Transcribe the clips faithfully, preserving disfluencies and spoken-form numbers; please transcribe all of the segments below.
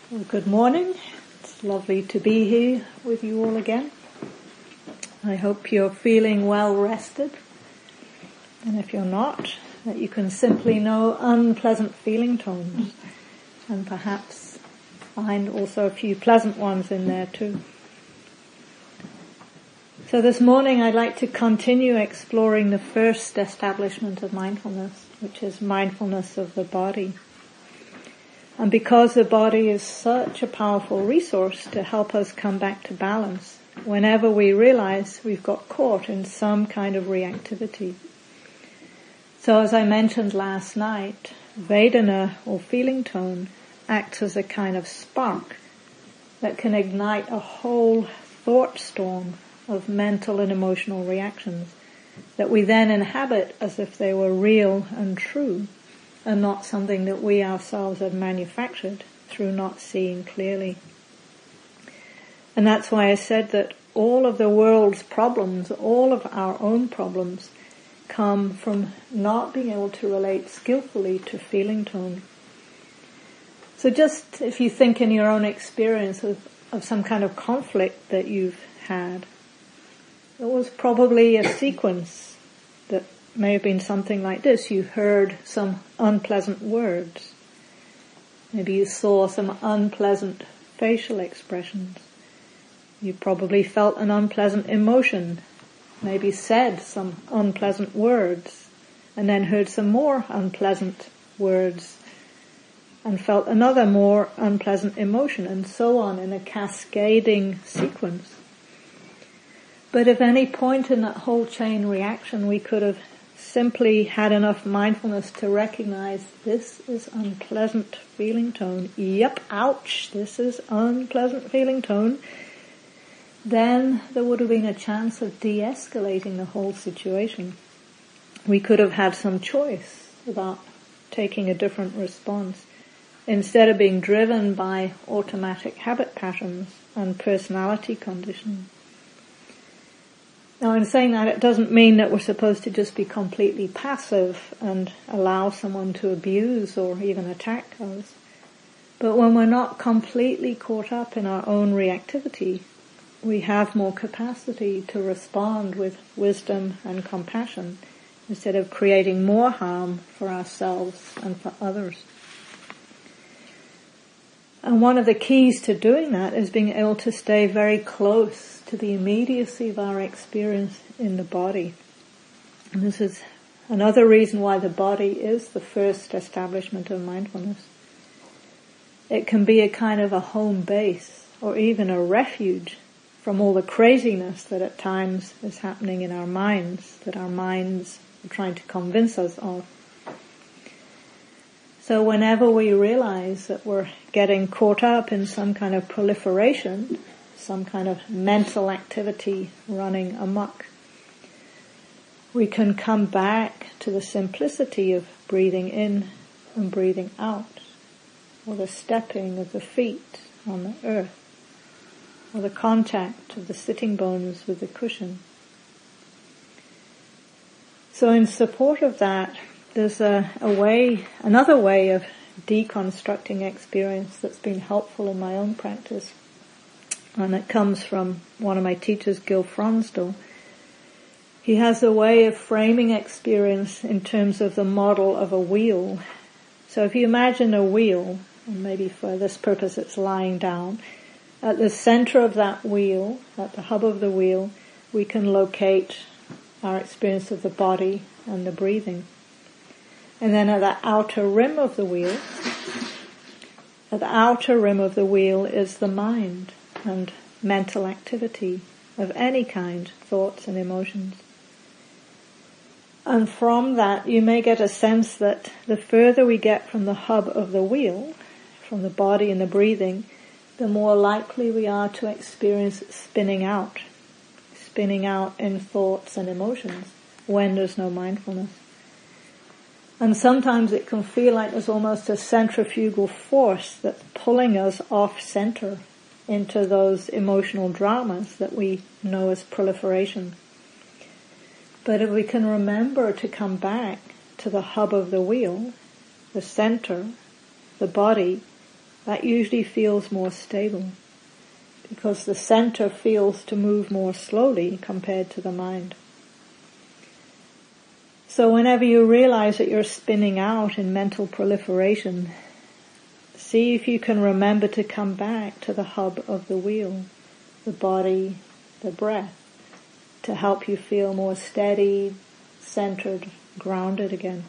Well, good morning. It's lovely to be here with you all again. I hope you're feeling well rested. And if you're not, that you can simply know unpleasant feeling tones and perhaps find also a few pleasant ones in there too. So this morning I'd like to continue exploring the first establishment of mindfulness, which is mindfulness of the body. And because the body is such a powerful resource to help us come back to balance whenever we realize we've got caught in some kind of reactivity. So as I mentioned last night, Vedana or feeling tone acts as a kind of spark that can ignite a whole thought storm of mental and emotional reactions that we then inhabit as if they were real and true, and not something that we ourselves have manufactured through not seeing clearly. And that's why I said that all of the world's problems, all of our own problems, come from not being able to relate skillfully to feeling tone. So just if you think in your own experience of, of some kind of conflict that you've had, it was probably a sequence that may have been something like this. You heard some unpleasant words. Maybe you saw some unpleasant facial expressions. You probably felt an unpleasant emotion. Maybe said some unpleasant words and then heard some more unpleasant words and felt another more unpleasant emotion, and so on in a cascading sequence. But if any point in that whole chain reaction we could have simply had enough mindfulness to recognize this is unpleasant feeling tone. Yep, ouch, this is unpleasant feeling tone. Then there would have been a chance of de-escalating the whole situation. We could have had some choice about taking a different response instead of being driven by automatic habit patterns and personality conditioning. Now, in saying that, it doesn't mean that we're supposed to just be completely passive and allow someone to abuse or even attack us. But when we're not completely caught up in our own reactivity, we have more capacity to respond with wisdom and compassion instead of creating more harm for ourselves and for others. And one of the keys to doing that is being able to stay very close to the immediacy of our experience in the body. And this is another reason why the body is the first establishment of mindfulness. It can be a kind of a home base or even a refuge from all the craziness that at times is happening in our minds, that our minds are trying to convince us of. So whenever we realize that we're getting caught up in some kind of proliferation, some kind of mental activity running amok, we can come back to the simplicity of breathing in and breathing out, or the stepping of the feet on the earth, or the contact of the sitting bones with the cushion. So in support of that, there's a, a way, another way of deconstructing experience that's been helpful in my own practice. And it comes from one of my teachers, Gil Fronsdal. He has a way of framing experience in terms of the model of a wheel. So if you imagine a wheel, and maybe for this purpose it's lying down, at the center of that wheel, at the hub of the wheel, we can locate our experience of the body and the breathing. And then at the outer rim of the wheel, at the outer rim of the wheel is the mind and mental activity of any kind, thoughts and emotions. And from that you may get a sense that the further we get from the hub of the wheel, from the body and the breathing, the more likely we are to experience spinning out, spinning out in thoughts and emotions when there's no mindfulness. And sometimes it can feel like there's almost a centrifugal force that's pulling us off center into those emotional dramas that we know as proliferation. But if we can remember to come back to the hub of the wheel, the center, the body, that usually feels more stable, because the center feels to move more slowly compared to the mind. So whenever you realize that you're spinning out in mental proliferation, see if you can remember to come back to the hub of the wheel, the body, the breath, to help you feel more steady, centered, grounded again.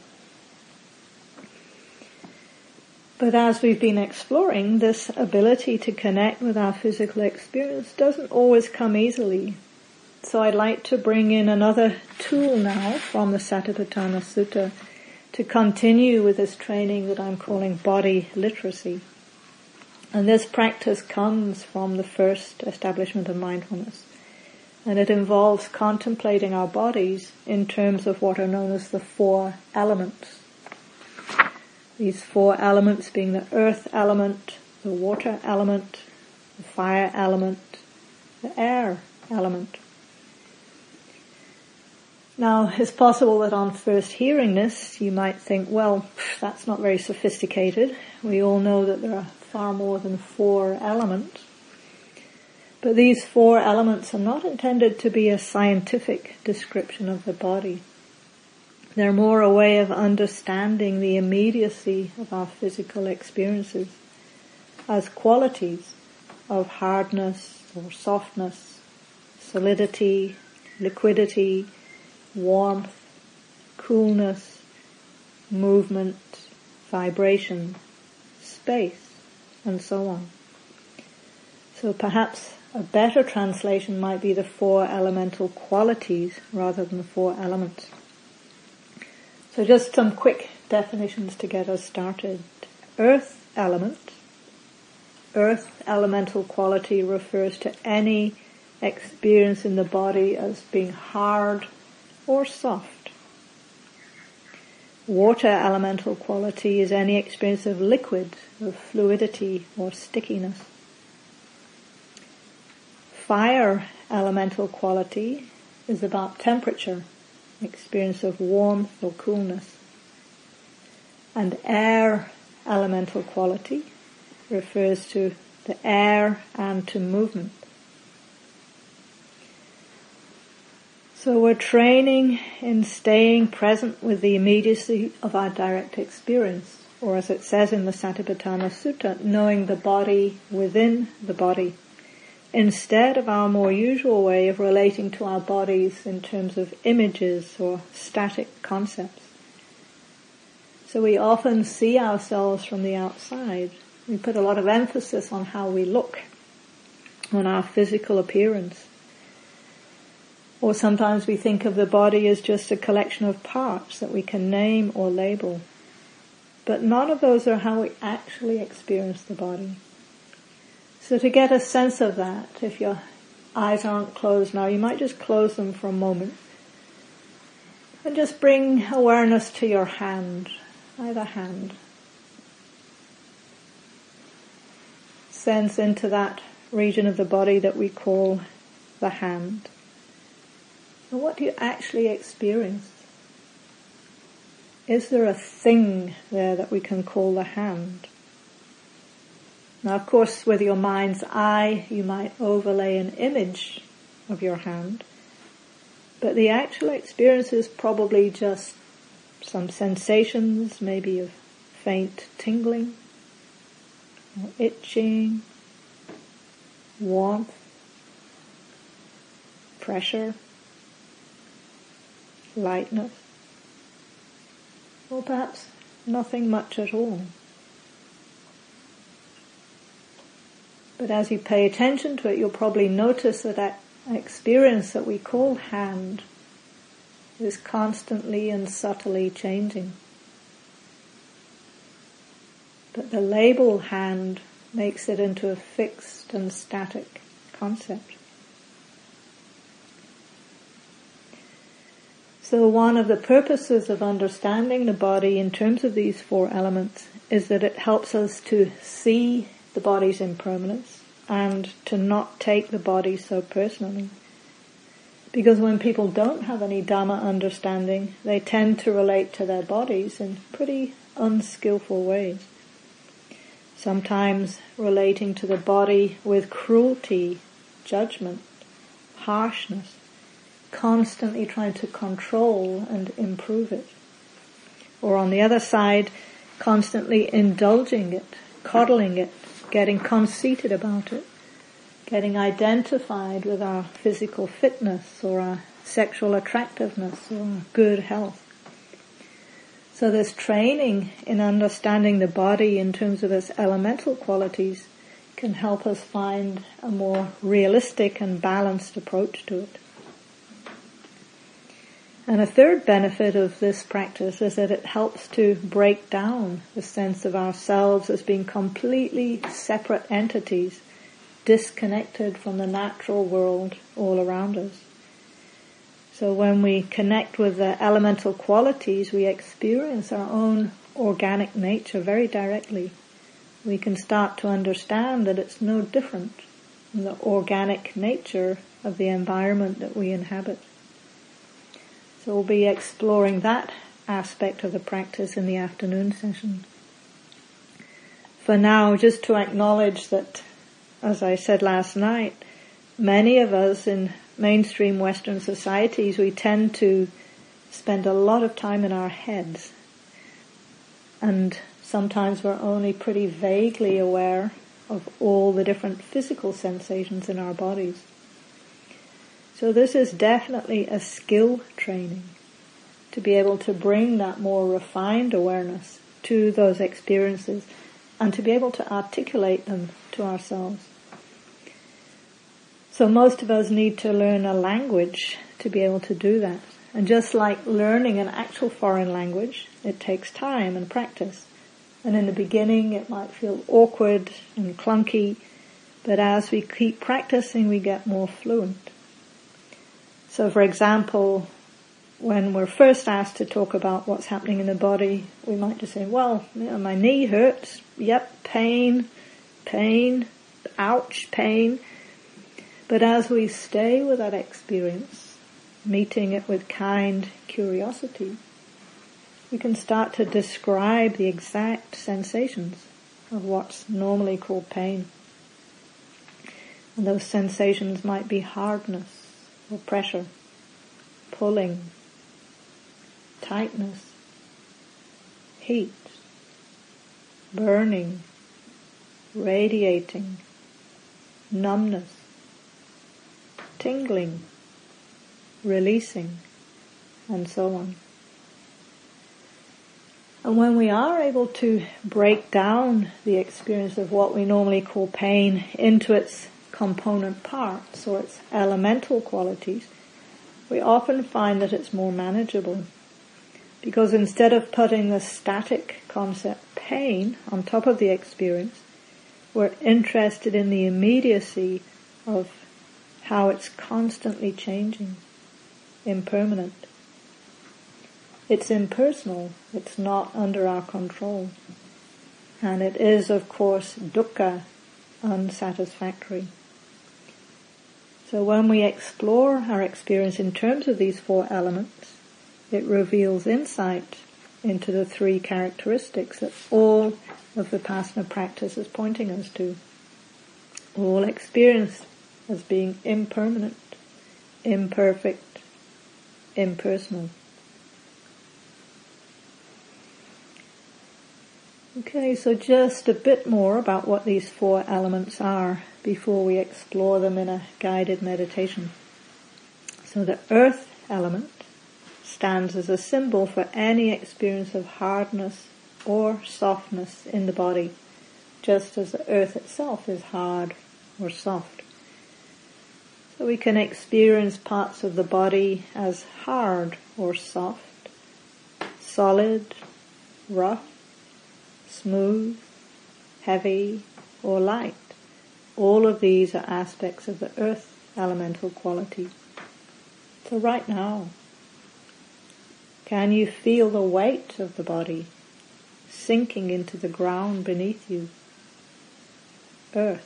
But as we've been exploring, this ability to connect with our physical experience doesn't always come easily. So I'd like to bring in another tool now from the Satipatthana Sutta to continue with this training that I'm calling body literacy. And this practice comes from the first establishment of mindfulness. And it involves contemplating our bodies in terms of what are known as the four elements. These four elements being the earth element, the water element, the fire element, the air element. Now, it's possible that on first hearing this, you might think, well, that's not very sophisticated. We all know that there are far more than four elements. But these four elements are not intended to be a scientific description of the body. They're more a way of understanding the immediacy of our physical experiences as qualities of hardness or softness, solidity, liquidity, warmth, coolness, movement, vibration, space, and so on. So perhaps a better translation might be the four elemental qualities rather than the four elements. So just some quick definitions to get us started. Earth element. Earth elemental quality refers to any experience in the body as being hard or soft. Water elemental quality is any experience of liquid, of fluidity or stickiness. Fire elemental quality is about temperature, experience of warmth or coolness. And air elemental quality refers to the air and to movement. So we're training in staying present with the immediacy of our direct experience, or as it says in the Satipatthana Sutta, knowing the body within the body, instead of our more usual way of relating to our bodies in terms of images or static concepts. So we often see ourselves from the outside. We put a lot of emphasis on how we look, on our physical appearance. Or sometimes we think of the body as just a collection of parts that we can name or label. But none of those are how we actually experience the body. So to get a sense of that, if your eyes aren't closed now, you might just close them for a moment. And just bring awareness to your hand, either hand. Sense into that region of the body that we call the hand. And what do you actually experience? Is there a thing there that we can call the hand? Now, of course, with your mind's eye, you might overlay an image of your hand, but the actual experience is probably just some sensations, maybe of faint tingling, or itching, warmth, pressure, lightness, or perhaps nothing much at all. But as you pay attention to it, you'll probably notice that that experience that we call hand is constantly and subtly changing. But the label hand makes it into a fixed and static concept. So one of the purposes of understanding the body in terms of these four elements is that it helps us to see the body's impermanence and to not take the body so personally. Because when people don't have any Dhamma understanding, they tend to relate to their bodies in pretty unskillful ways. sometimes relating to the body with cruelty, judgment, harshness, constantly trying to control and improve it. Or on the other side, constantly indulging it, coddling it, getting conceited about it, getting identified with our physical fitness or our sexual attractiveness or our good health. So this training in understanding the body in terms of its elemental qualities can help us find a more realistic and balanced approach to it. And a third benefit of this practice is that it helps to break down the sense of ourselves as being completely separate entities, disconnected from the natural world all around us. So when we connect with the elemental qualities, we experience our own organic nature very directly. We can start to understand that it's no different from the organic nature of the environment that we inhabit. So we'll be exploring that aspect of the practice in the afternoon session. For now, just to acknowledge that, as I said last night, many of us in mainstream Western societies, we tend to spend a lot of time in our heads. And sometimes we're only pretty vaguely aware of all the different physical sensations in our bodies. So this is definitely a skill training to be able to bring that more refined awareness to those experiences and to be able to articulate them to ourselves. So most of us need to learn a language to be able to do that. And just like learning an actual foreign language, it takes time and practice. And in the beginning it might feel awkward and clunky, but as we keep practicing we get more fluent. So for example, when we're first asked to talk about what's happening in the body, we might just say, well, you know, my knee hurts, yep, pain, pain, ouch, pain. But as we stay with that experience, meeting it with kind curiosity, we can start to describe the exact sensations of what's normally called pain. And those sensations might be hardness, or pressure, pulling, tightness, heat, burning, radiating, numbness, tingling, releasing, and so on. And when we are able to break down the experience of what we normally call pain into its component parts or its elemental qualities, we often find that it's more manageable. Because instead of putting the static concept pain on top of the experience, we're interested in the immediacy of how it's constantly changing, impermanent. It's impersonal, it's not under our control. And it is, of course, dukkha, unsatisfactory. So when we explore our experience in terms of these four elements, it reveals insight into the three characteristics that all of Vipassana practice is pointing us to. All experienced as being impermanent, imperfect, impersonal. Okay, so just a bit more about what these four elements are before we explore them in a guided meditation. So the earth element stands as a symbol for any experience of hardness or softness in the body, just as the earth itself is hard or soft. So we can experience parts of the body as hard or soft, solid, rough, smooth, heavy, or light. All of these are aspects of the earth elemental quality. So right now, can you feel the weight of the body sinking into the ground beneath you? Earth.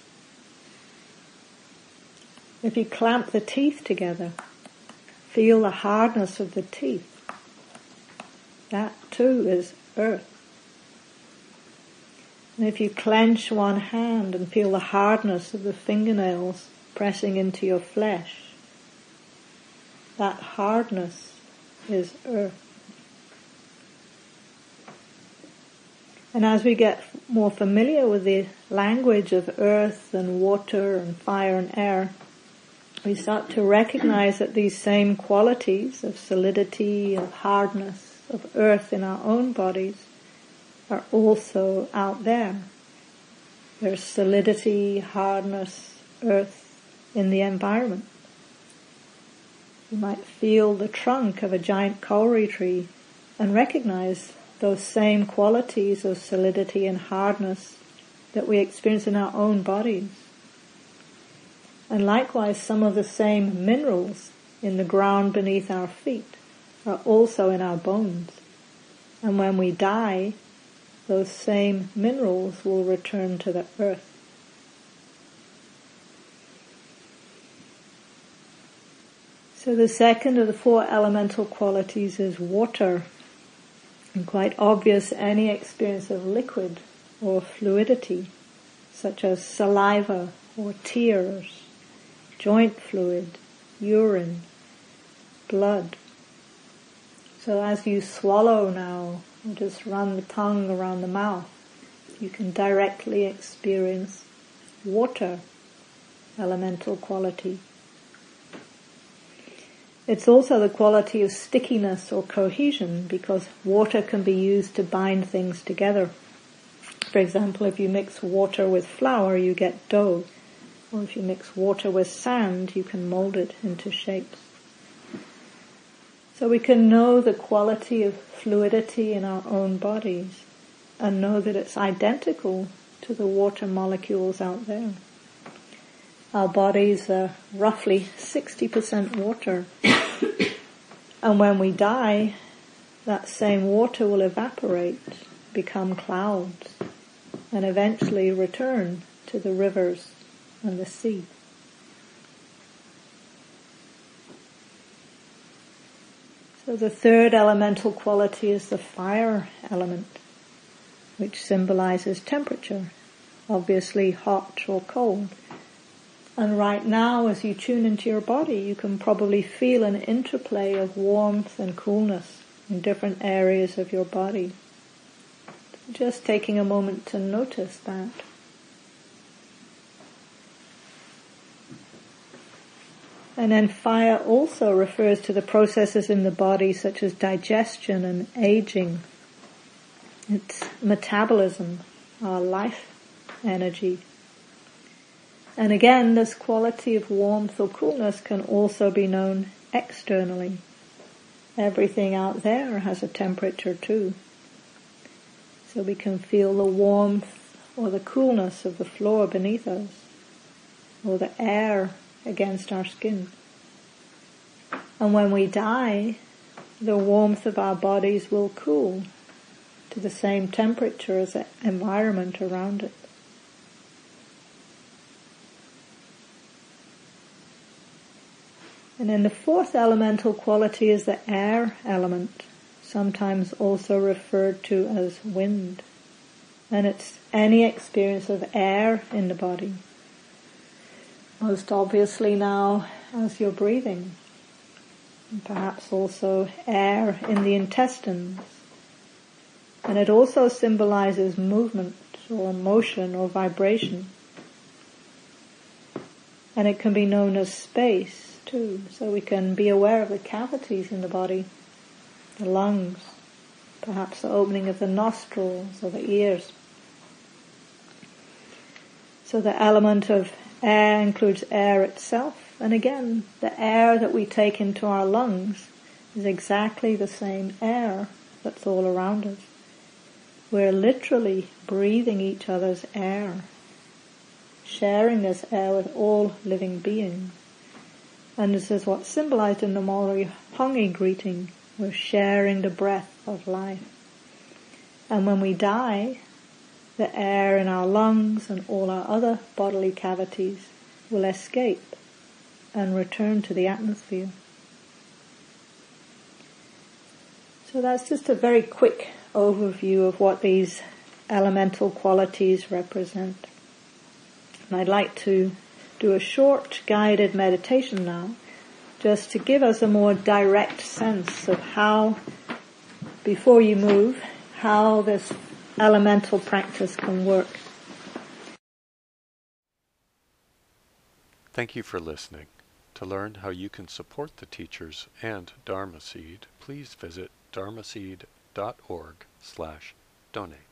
If you clamp the teeth together, feel the hardness of the teeth. That too is earth. And if you clench one hand and feel the hardness of the fingernails pressing into your flesh, that hardness is earth. And as we get more familiar with the language of earth and water and fire and air, we start to recognize that these same qualities of solidity, of hardness, of earth in our own bodies are also out there. There's solidity, hardness, earth in the environment. You might feel the trunk of a giant kauri tree and recognize those same qualities of solidity and hardness that we experience in our own bodies. And likewise, some of the same minerals in the ground beneath our feet are also in our bones. And when we die, those same minerals will return to the earth. So the second of the four elemental qualities is water. And quite obvious, any experience of liquid or fluidity, such as saliva or tears, joint fluid, urine, blood. So as you swallow now, or just run the tongue around the mouth, you can directly experience water, elemental quality. It's also the quality of stickiness or cohesion, because water can be used to bind things together. For example, if you mix water with flour, you get dough. Or if you mix water with sand, you can mold it into shapes. So we can know the quality of fluidity in our own bodies and know that it's identical to the water molecules out there. Our bodies are roughly sixty percent water. And when we die, that same water will evaporate, become clouds, and eventually return to the rivers and the sea. So the third elemental quality is the fire element, which symbolizes temperature, obviously hot or cold. And right now, as you tune into your body, you can probably feel an interplay of warmth and coolness in different areas of your body. Just taking a moment to notice that. And then fire also refers to the processes in the body such as digestion and aging. It's metabolism, our life energy. And again, this quality of warmth or coolness can also be known externally. Everything out there has a temperature too. So we can feel the warmth or the coolness of the floor beneath us, or the air against our skin. And when we die, the warmth of our bodies will cool to the same temperature as the environment around it. And then the fourth elemental quality is the air element, sometimes also referred to as wind. And it's any experience of air in the body. Most obviously now as you're breathing. And perhaps also air in the intestines. And it also symbolizes movement or motion or vibration. And it can be known as space too, so we can be aware of the cavities in the body, the lungs, perhaps the opening of the nostrils or the ears. So the element of air includes air itself, and again, the air that we take into our lungs is exactly the same air that's all around us. We're literally breathing each other's air, sharing this air with all living beings. And this is what's symbolized in the Maori Hongi greeting. We're sharing the breath of life. And when we die, the air in our lungs and all our other bodily cavities will escape and return to the atmosphere. So that's just a very quick overview of what these elemental qualities represent. And I'd like to do a short guided meditation now, just to give us a more direct sense of how, before you move, how this elemental practice can work. Thank you for listening. To learn how you can support the teachers and Dharma Seed, please visit dharmaseed dot org slash donate.